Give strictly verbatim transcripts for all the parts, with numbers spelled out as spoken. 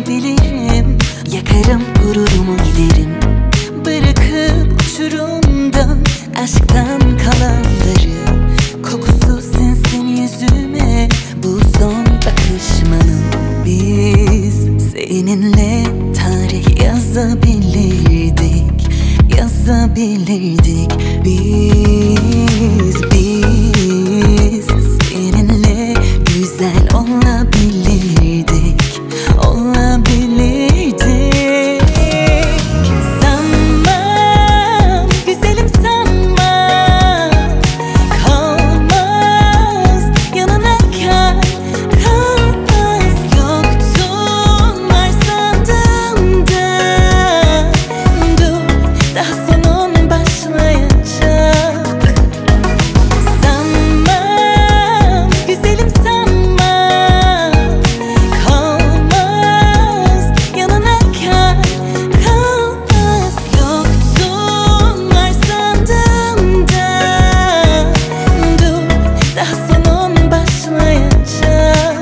verebilirim. Yakarım gururumu giderim, bırakıp uçurumdan aşktan kalanları. Kokusu sinsin yüzüme bu son bakışmanın. Biz seninle tarih yazabilirdik, yazabilirdik. Biz, biz seninle güzel olabilirdik, olabilirdik. Sanmam, güzelim sanmam, kalmaz yanına kar, kalmaz yoktun var sandım da. Dur, daha sonun başlayacak. Sanmam, güzelim sanmam, kalmaz yanına kar, kalmaz yoktun var sandım da. Dur, daha sonun başlayacak.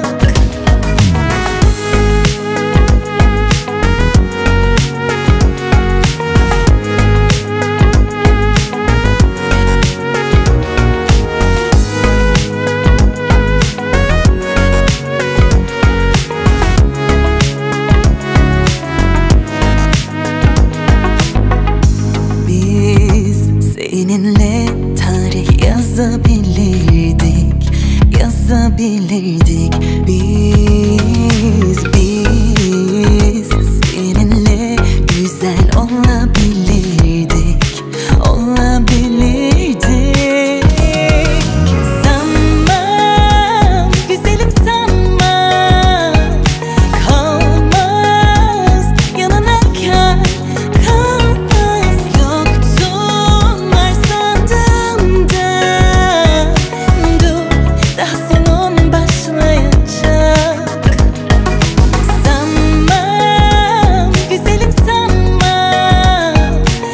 Biz seninle tarih yazabilirdik, yazabilirdik. Biz, biz seninle güzel olabilirdik, olabilirdik. Sanmam, güzelim sanmam, kalmaz yanına kar, kalmaz yoktun var sandım da. Dur, daha sonun başlayacak. Sanmam, güzelim sanmam,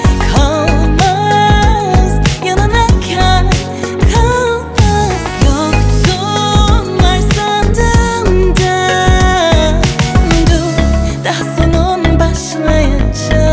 kalmaz yanına kar, kalmaz yoktun var sandım da. Dur, daha sonun başlayacak.